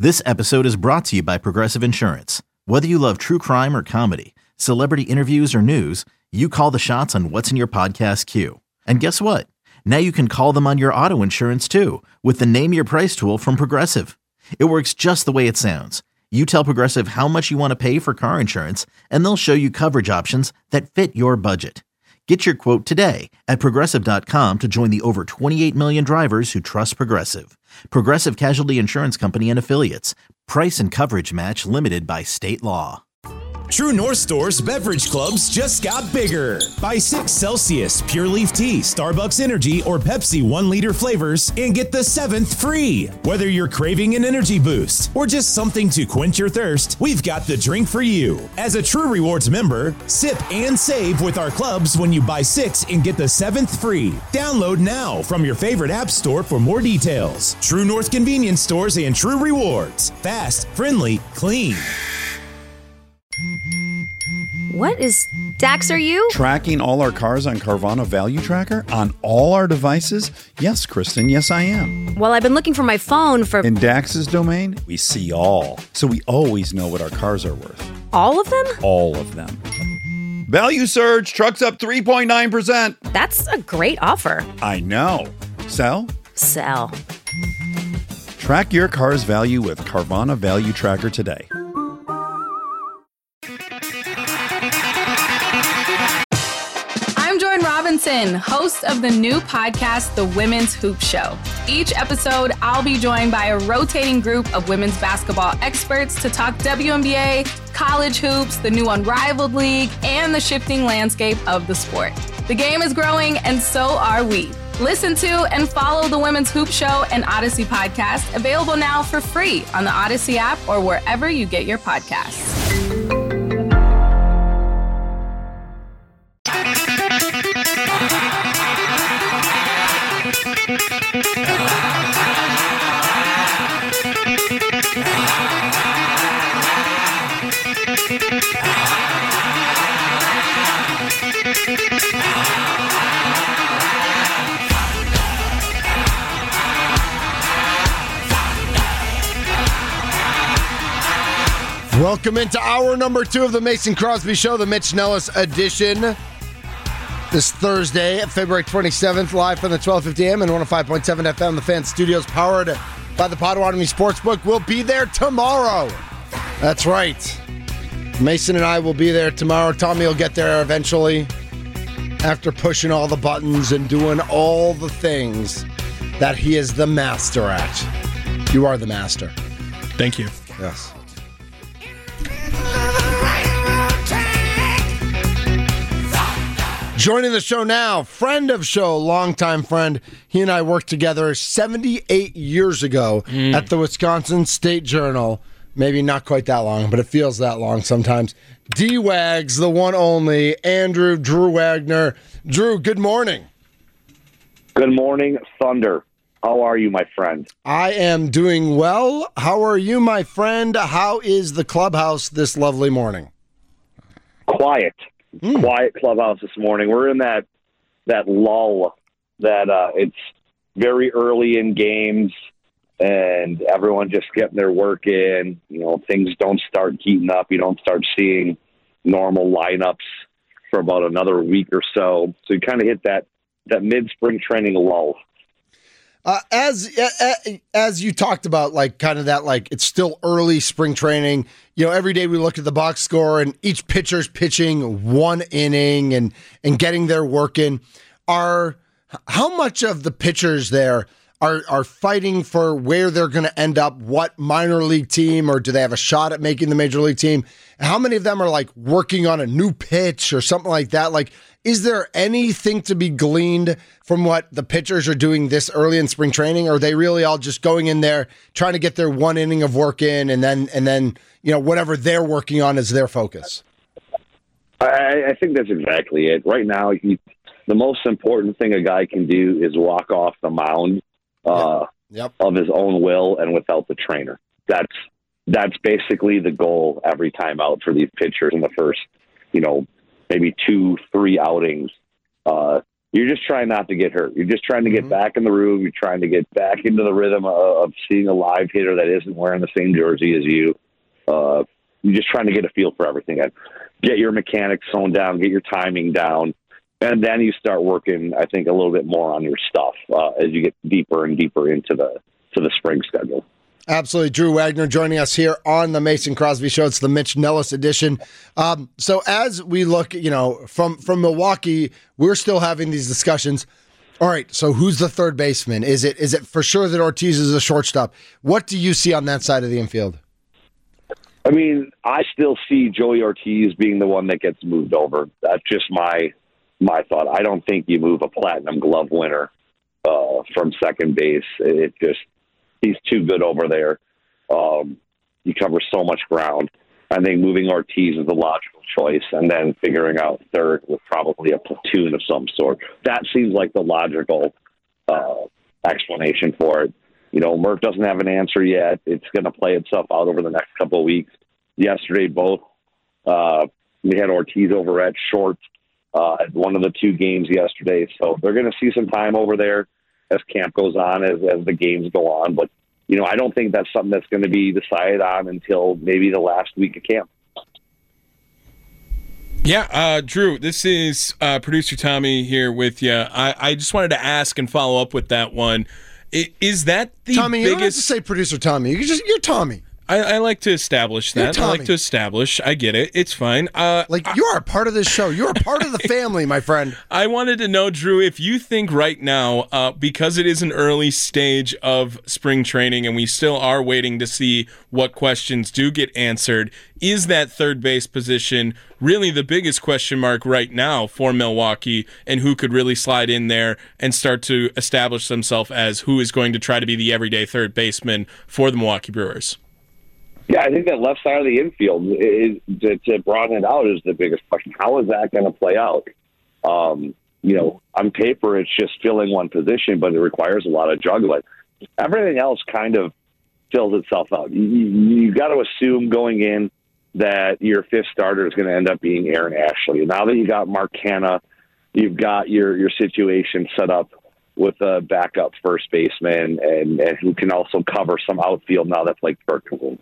This episode is brought to you by Progressive Insurance. Whether you love true crime or comedy, celebrity interviews or news, you call the shots on what's in your podcast queue. And guess what? Now you can call them on your auto insurance too with the Name Your Price tool from Progressive. It works just the way it sounds. You tell Progressive how much you want to pay for car insurance, and they'll show you coverage options that fit your budget. Get your quote today at Progressive.com to join the over 28 million drivers who trust Progressive. Progressive Casualty Insurance Company and Affiliates. Price and coverage match limited by state law. True North Store's beverage clubs just got bigger. Buy 6 Celsius, Pure Leaf Tea, Starbucks Energy, or Pepsi 1-liter flavors and get the 7th free. Whether you're craving an energy boost or just something to quench your thirst, we've got the drink for you. As a True Rewards member, sip and save with our clubs when you buy 6 and get the 7th free. Download now from your favorite app store for more details. True North Convenience Stores and True Rewards. Fast, friendly, clean. What is Dax, are you? Tracking all our cars on Carvana Value Tracker on all our devices? Yes, Kristen, yes, I am. Well, I've been looking for my phone for... In Dax's domain, we see all. So we always know what our cars are worth. All of them? All of them. Value surge, trucks up 3.9%. That's a great offer. I know. Sell? Sell. Track your car's value with Carvana Value Tracker today. Robinson, host of the new podcast, The Women's Hoop Show. Each episode, I'll be joined by a rotating group of women's basketball experts to talk WNBA, college hoops, the new Unrivaled League, and the shifting landscape of the sport. The game is growing, and so are we. Listen to and follow The Women's Hoop Show and Odyssey podcast, available now for free on the Odyssey app or wherever you get your podcasts. Welcome into hour number 2 of the Mason Crosby Show, the Mitch Nellis edition. This Thursday, February 27th, live from the 1250 AM and 105.7 FM, the Fan Studios, powered by the Potawatomi Sportsbook. We'll be there tomorrow. That's right. Mason and I will be there tomorrow. Tommy will get there eventually after pushing all the buttons and doing all the things that he is the master at. You are the master. Thank you. Yes. Joining the show now, friend of show, longtime friend. He and I worked together 78 years ago at the Wisconsin State Journal. Maybe not quite that long, but it feels that long sometimes. D-Wags, the one only, Andrew Drew Wagner. Drew, good morning. Good morning, Thunder. How are you, my friend? I am doing well. How are you, my friend? How is the clubhouse this lovely morning? Quiet. Quiet clubhouse this morning. We're in that lull that it's very early in games and everyone just getting their work in. You know, things don't start heating up. You don't start seeing normal lineups for about another week or so. So you kind of hit that mid-spring training lull. As you talked about, like kind of that, like it's still early spring training. You know, every day we look at the box score and each pitcher's pitching one inning and getting their work in. How much of the pitchers there are fighting for where they're going to end up, what minor league team, or do they have a shot at making the major league team? How many of them are like working on a new pitch or something like that? Like, is there anything to be gleaned from what the pitchers are doing this early in spring training? Or are they really all just going in there, trying to get their one inning of work in, and then you know, whatever they're working on is their focus? I think that's exactly it. Right now, the most important thing a guy can do is walk off the mound of his own will and without the trainer. That's basically the goal every time out for these pitchers in the first, maybe 2-3 outings. you're just trying not to get hurt. You're just trying to get back in the room. You're trying to get back into the rhythm of seeing a live hitter that isn't wearing the same jersey as you. You're just trying to get a feel for everything. Get your mechanics honed down, get your timing down, and then you start working, I think, a little bit more on your stuff as you get deeper and deeper into the spring schedule. Absolutely. Drew Wagner joining us here on the Mason Crosby Show. It's the Mitch Nellis edition. So as we look, from Milwaukee, we're still having these discussions. All right, so who's the third baseman? Is it for sure that Ortiz is a shortstop? What do you see on that side of the infield? I mean, I still see Joey Ortiz being the one that gets moved over. That's just my thought. I don't think you move a Platinum Glove winner from second base. He's too good over there. He covers so much ground. I think moving Ortiz is a logical choice, and then figuring out third with probably a platoon of some sort. That seems like the logical explanation for it. Murph doesn't have an answer yet. It's going to play itself out over the next couple of weeks. Yesterday, we had Ortiz over at short at one of the two games yesterday, so they're going to see some time over there as camp goes on, as the games go on. But, I don't think that's something that's going to be decided on until maybe the last week of camp. Yeah, Drew, this is producer Tommy here with you. I just wanted to ask and follow up with that one. Is that the Tommy, biggest... you don't have to say producer Tommy. You're Tommy. I like to establish that. I like to establish. I get it. It's fine. You are a part of this show. You're a part of the family, my friend. I wanted to know, Drew, if you think right now, because it is an early stage of spring training and we still are waiting to see what questions do get answered, is that third base position really the biggest question mark right now for Milwaukee, and who could really slide in there and start to establish themselves as who is going to try to be the everyday third baseman for the Milwaukee Brewers? Yeah, I think that left side of the infield, to broaden it out, is the biggest question. How is that going to play out? On paper, it's just filling one position, but it requires a lot of juggling. Everything else kind of fills itself out. You got to assume going in that your fifth starter is going to end up being Aaron Ashley. Now that you got Mark Canha, you've got your situation set up with a backup first baseman and who can also cover some outfield now that Blake Perkins is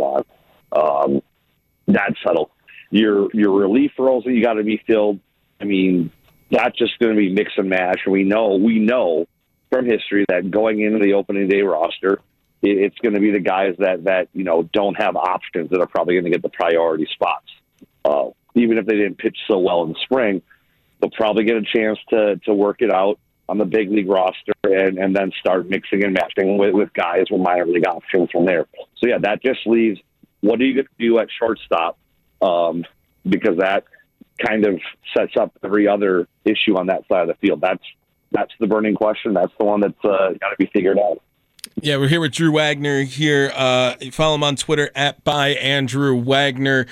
on. That's settled. Your relief roles that you got to be filled. I mean, that's just going to be mix and match. We know from history that going into the opening day roster, it's going to be the guys that don't have options that are probably going to get the priority spots. Even if they didn't pitch so well in the spring, they'll probably get a chance to work it out on the big league roster and then start mixing and matching with guys with minor league options from there. So, yeah, that just leaves what are you going to do at shortstop, because that kind of sets up every other issue on that side of the field. That's the burning question. That's the one that's got to be figured out. Yeah, we're here with Drew Wagner here. Follow him on Twitter @byAndrewWagner.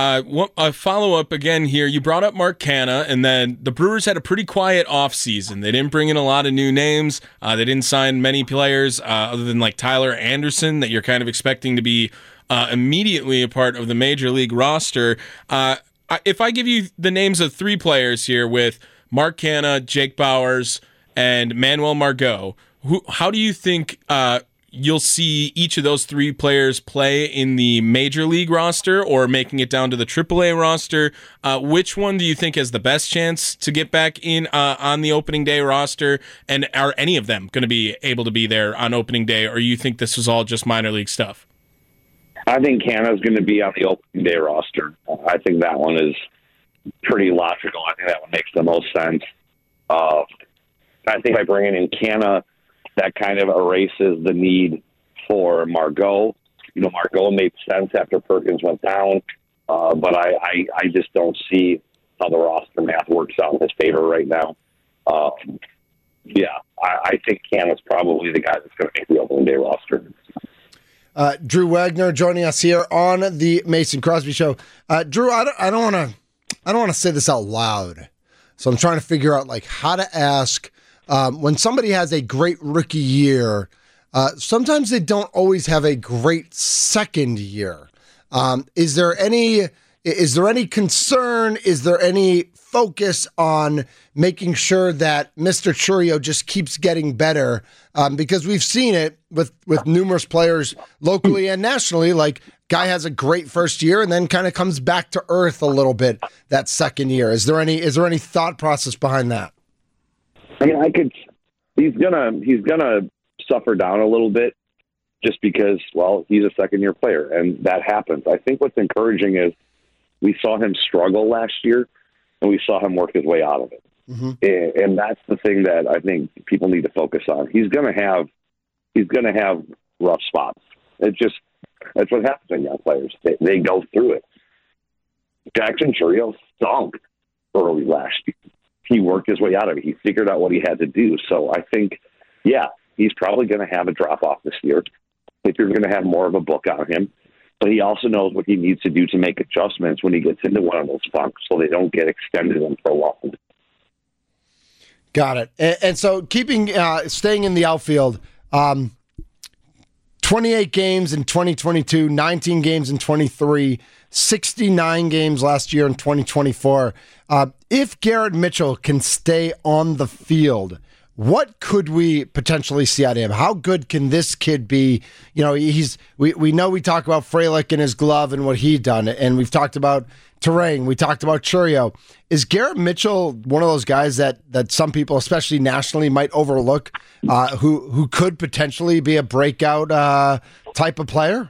A follow-up again here. You brought up Mark Canha, and then the Brewers had a pretty quiet offseason. They didn't bring in a lot of new names. They didn't sign many players other than like Tyler Anderson that you're kind of expecting to be immediately a part of the Major League roster. If I give you the names of three players here with Mark Canha, Jake Bauers, and Manuel Margot, how do you think you'll see each of those three players play in the Major League roster or making it down to the AAA roster? Which one do you think has the best chance to get back in on the opening day roster? And are any of them going to be able to be there on opening day, or you think this was all just minor league stuff? I think Canha's going to be on the opening day roster. I think that one is pretty logical. I think that one makes the most sense. I think by bringing in Canha, that kind of erases the need for Margot. Margot made sense after Perkins went down, but I just don't see how the roster math works out in his favor right now. I think Canha's probably the guy that's going to make the opening day roster. Drew Wagner joining us here on the Mason Crosby Show. Drew, I don't want to say this out loud, so I'm trying to figure out how to ask. When somebody has a great rookie year, sometimes they don't always have a great second year. Is there any concern? Is there any focus on making sure that Mr. Chourio just keeps getting better, because we've seen it with numerous players locally and nationally. Like, guy has a great first year and then kind of comes back to earth a little bit that second year. Is there any thought process behind that? I mean, he's gonna suffer down a little bit just because, well, he's a second-year player, and that happens. I think what's encouraging is we saw him struggle last year, and we saw him work his way out of it. Mm-hmm. And that's the thing that I think people need to focus on. He's gonna have rough spots. That's what happens in young players. They go through it. Jackson Chourio stunk early last year. He worked his way out of it. He figured out what he had to do. So I think, yeah, he's probably going to have a drop-off this year. I think you're going to have more of a book on him. But he also knows what he needs to do to make adjustments when he gets into one of those funks so they don't get extended and prolonged. Got it. And so staying in the outfield, 28 games in 2022, 19 games in 23, 69 games last year in 2024. If Garrett Mitchell can stay on the field, what could we potentially see out of him? How good can this kid be? You know, we know we talk about Frelick and his glove and what he done, and we've talked about Terang. We talked about Chourio. Is Garrett Mitchell one of those guys that some people, especially nationally, might overlook, who could potentially be a breakout type of player?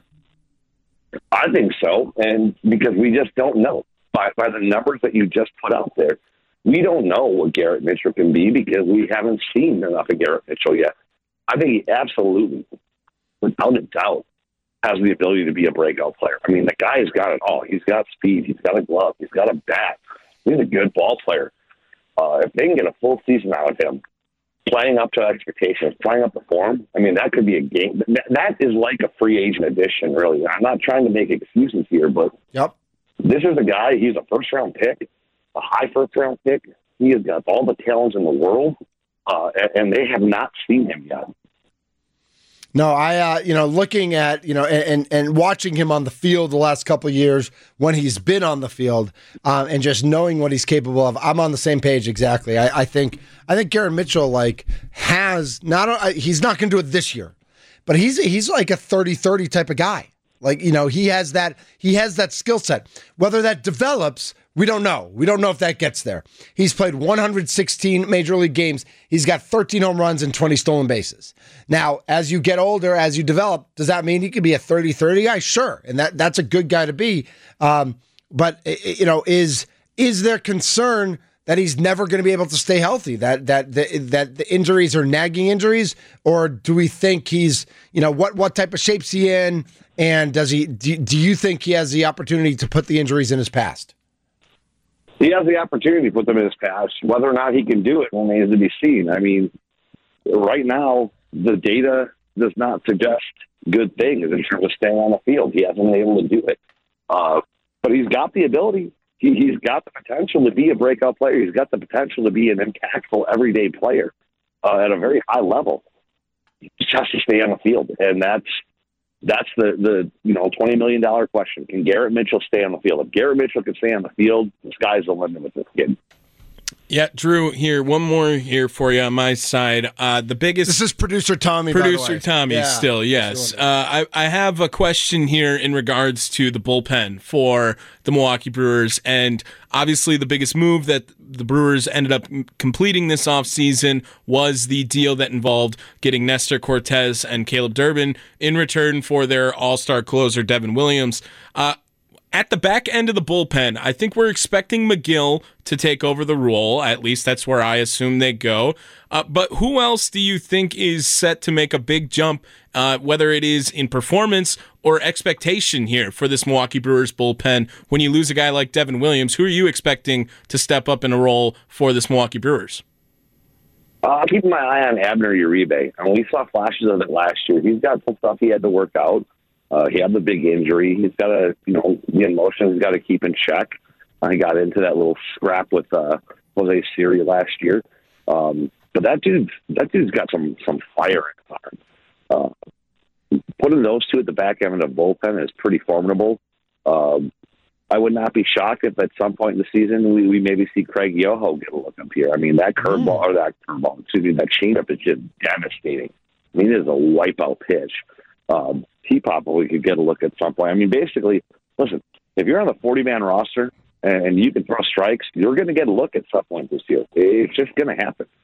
I think so, and because we just don't know. By the numbers that you just put out there, we don't know what Garrett Mitchell can be because we haven't seen enough of Garrett Mitchell yet. I think he absolutely, without a doubt, has the ability to be a breakout player. I mean, the guy's got it all. He's got speed. He's got a glove. He's got a bat. He's a good ball player. If they can get a full season out of him, playing up to expectations, playing up the form, I mean, that could be a game. That is like a free agent addition, really. I'm not trying to make excuses here, but yep. This is a guy, he's a first-round pick, a high first-round pick. He has got all the talents in the world, and they have not seen him yet. No, looking at, and watching him on the field the last couple of years when he's been on the field, and just knowing what he's capable of, I'm on the same page exactly. I think Garrett Mitchell he's not going to do it this year, but he's like a 30-30 type of guy. He has that skill set. Whether that develops, we don't know. We don't know if that gets there. He's played 116 major league games. He's got 13 home runs and 20 stolen bases. Now, as you get older, as you develop, does that mean he could be a 30-30 guy? Sure. And that's a good guy to be. But is there concern that he's never going to be able to stay healthy, that the injuries are nagging injuries? Or do we think he's, what type of shape's he in? And do you think he has the opportunity to put the injuries in his past? He has the opportunity to put them in his past. Whether or not he can do it remains to be seen. I mean, right now, the data does not suggest good things in terms of staying on the field. He hasn't been able to do it. But he's got the ability. He's got the potential to be a breakout player. He's got the potential to be an impactful, everyday player at a very high level. He just has to stay on the field. And that's the $20 million question. Can Garrett Mitchell stay on the field? If Garrett Mitchell can stay on the field, the sky's the limit with this kid. Yeah, Drew, here, one more here for you on my side. The biggest... This is Producer Tommy, Producer Tommy, yeah, still, yes. I have a question here in regards to the bullpen for the Milwaukee Brewers, and obviously the biggest move that the Brewers ended up completing this offseason was the deal that involved getting Nestor Cortez and Caleb Durbin in return for their all-star closer, Devin Williams. At the back end of the bullpen, I think we're expecting McGill to take over the role. At least that's where I assume they go. But who else do you think is set to make a big jump, whether it is in performance or expectation here for this Milwaukee Brewers bullpen? When you lose a guy like Devin Williams, who are you expecting to step up in a role for this Milwaukee Brewers? I'm keeping my eye on Abner Uribe. I mean, we saw flashes of it last year. He's got some stuff he had to work out. He had the big injury. He's got to, the emotions he's got to keep in check. He got into that little scrap with Jose Siri last year. But that dude's got some fire in his arm. Putting those two at the back end of the bullpen is pretty formidable. I I would not be shocked if at some point in the season we maybe see Craig Yoho get a look up here. I mean, that that changeup is just devastating. I mean, it is a wipeout pitch. He probably could get a look at some point. I mean, basically, listen, if you're on the 40-man roster and you can throw strikes, you're going to get a look at some point this year. It's just going to happen.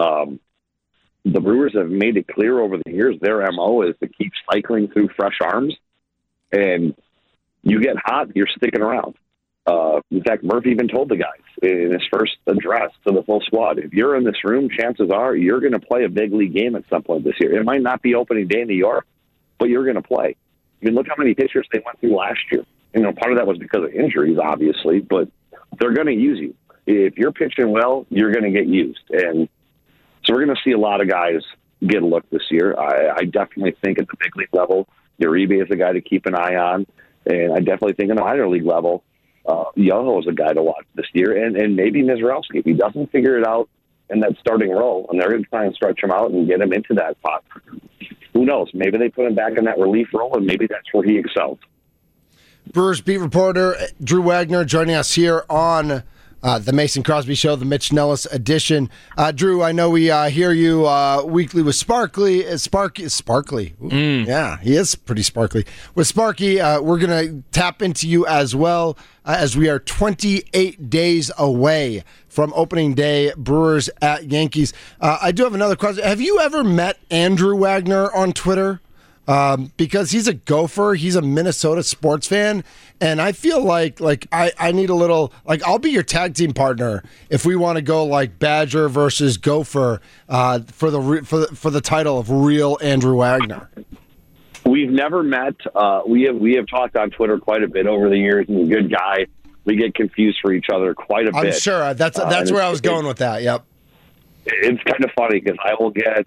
The Brewers have made it clear over the years their MO is to keep cycling through fresh arms, and you get hot, you're sticking around. In fact, Murphy even told the guys in his first address to the full squad, if you're in this room, chances are you're going to play a big league game at some point this year. It might not be opening day in New York, but you're going to play. I mean, look how many pitchers they went through last year. You know, part of that was because of injuries, obviously, but they're going to use you. If you're pitching well, you're going to get used. And so we're going to see a lot of guys get a look this year. I definitely think at the big league level, Uribe is a guy to keep an eye on. And I definitely think at the minor league level, Yoho is a guy to watch this year. And maybe Mizralski. If he doesn't figure it out in that starting role, and they're going to try and stretch him out and get him into that spot, who knows? Maybe they put him back in that relief role, and maybe that's where he excels. Brewers beat reporter Drew Wagner joining us here on the Mason Crosby Show, the Mitch Nellis edition. Drew, I know we hear you weekly with Sparkly. Sparkly. Yeah, he is pretty sparkly. With Sparky, we're going to tap into you as well as we are 28 days away from opening day, Brewers at Yankees. I do have another question. Have you ever met Andrew Wagner on Twitter? Because he's a Gopher, he's a Minnesota sports fan, and I feel like I need a little, like, I'll be your tag team partner if we want to go like Badger versus Gopher for the title of real Andrew Wagner. We've never met. We have talked on Twitter quite a bit over the years. He's a good guy. We get confused for each other quite a bit. I'm sure that's where I was going with that. Yep. It's kind of funny because I will get,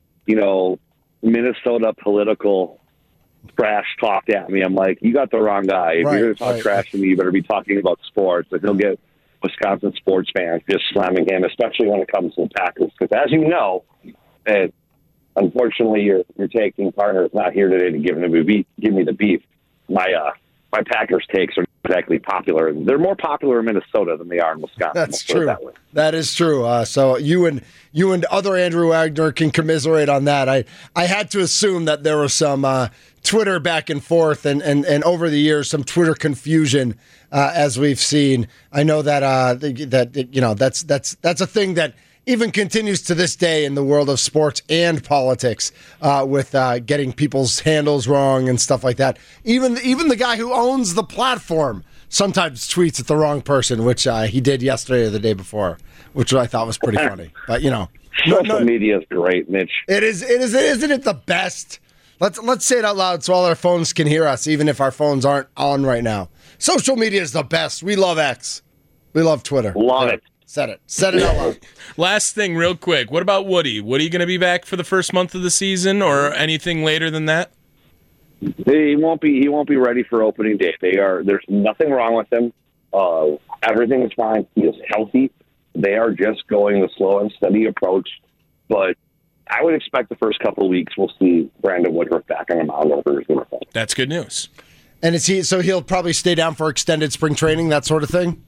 Minnesota political trash talked at me. I'm like, you got the wrong guy. If you're going to talk trash to me, you better be talking about sports. But he'll get Wisconsin sports fans just slamming him, especially when it comes to the Packers. Because as you know, unfortunately, your tag-team partner is not here today to give me the beef. My Packers takes are not exactly popular. They're more popular in Minnesota than they are in Wisconsin. That's true. That is true. So you and other Andrew Wagner can commiserate on that. I had to assume that there was some Twitter back and forth and over the years some Twitter confusion as we've seen. I know that that's a thing that even continues to this day in the world of sports and politics with getting people's handles wrong and stuff like that. Even the guy who owns the platform sometimes tweets at the wrong person, which he did yesterday or the day before, which I thought was pretty funny. But social media is great, Mitch. It is. Isn't it the best? Let's say it out loud so all our phones can hear us, even if our phones aren't on right now. Social media is the best. We love X. We love Twitter. Love it. Said it out loud. Last thing, real quick. What about Woody? Woody going to be back for the first month of the season, or anything later than that? He won't be ready for opening day. There's nothing wrong with him. Everything is fine. He is healthy. They are just going the slow and steady approach. But I would expect the first couple of weeks we'll see Brandon Woodruff back on the mound over his uniform. That's good news. And so he'll probably stay down for extended spring training, that sort of thing?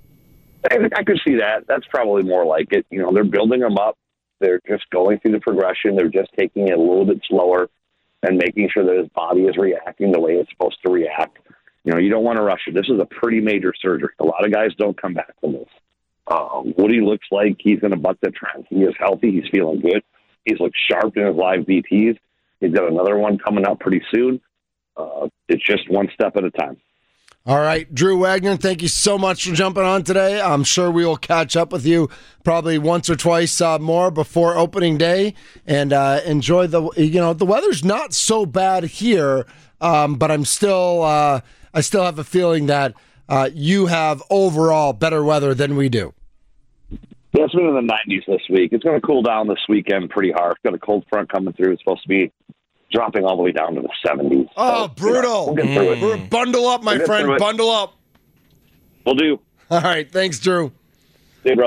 I could see that. That's probably more like it. They're building him up. They're just going through the progression. They're just taking it a little bit slower and making sure that his body is reacting the way it's supposed to react. You don't want to rush it. This is a pretty major surgery. A lot of guys don't come back from this. Woody looks like he's going to buck the trend. He is healthy. He's feeling good. He's looked sharp in his live BPs. He's got another one coming up pretty soon. It's just one step at a time. All right, Drew Wagner, thank you so much for jumping on today. I'm sure we will catch up with you probably once or twice more before opening day, and enjoy the weather's not so bad here, but I still have a feeling that you have overall better weather than we do. Yeah, it's been in the 90s this week. It's going to cool down this weekend pretty hard. Got a cold front coming through. It's supposed to be dropping all the way down to the 70s. Oh, so, brutal. We'll get through it. Bundle up, my friend. Bundle up. Will do. All right. Thanks, Drew. See you, brother.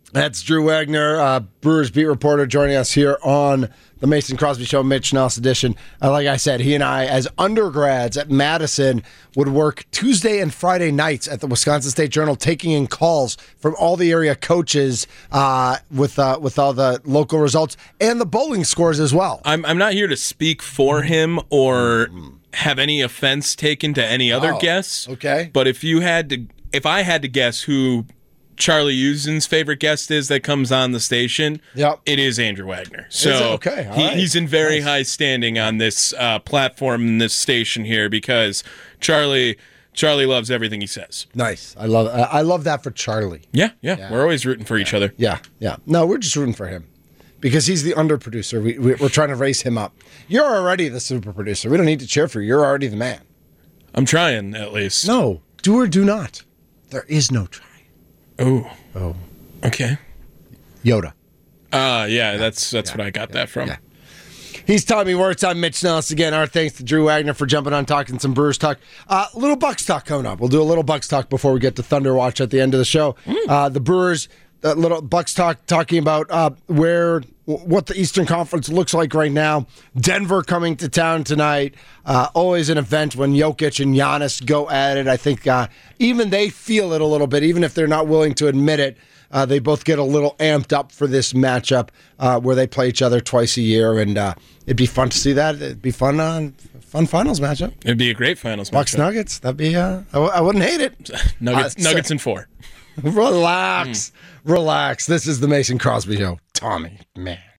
That's Drew Wagner, Brewers beat reporter, joining us here on the Mason Crosby Show, Mitch Nelson edition. Like I said, he and I, as undergrads at Madison, would work Tuesday and Friday nights at the Wisconsin State Journal, taking in calls from all the area coaches with all the local results and the bowling scores as well. I'm not here to speak for him or have any offense taken to any other guests. Okay. But if I had to guess who Charlie Usen's favorite guest is that comes on the station, it is Andrew Wagner. So he's in very high standing on this platform in this station here because Charlie loves everything he says. Nice. I love that for Charlie. Yeah. We're always rooting for each other. Yeah. No, we're just rooting for him because he's the under producer. We're trying to raise him up. You're already the super producer. We don't need to cheer for you. You're already the man. I'm trying, at least. No, do or do not. There is no try. Oh. Okay. Yoda. That's what I got that from. Yeah. He's Tommy Wirtz. I'm Mitch Nelson again. Our thanks to Drew Wagner for jumping on, talking some Brewers talk. Little Bucks talk coming up. We'll do a little Bucks talk before we get to Thunder Watch at the end of the show. The Brewers, little Bucks talk, talking about what the Eastern Conference looks like right now. Denver coming to town tonight. Always an event when Jokic and Giannis go at it. I think even they feel it a little bit, even if they're not willing to admit it. They both get a little amped up for this matchup where they play each other twice a year, and it'd be fun to see that. It'd be fun finals matchup. It'd be a great finals matchup. Bucks Nuggets. That'd be. I wouldn't hate it. Nuggets in 4. Relax. This is the Mason Crosby Show. Tommy, man.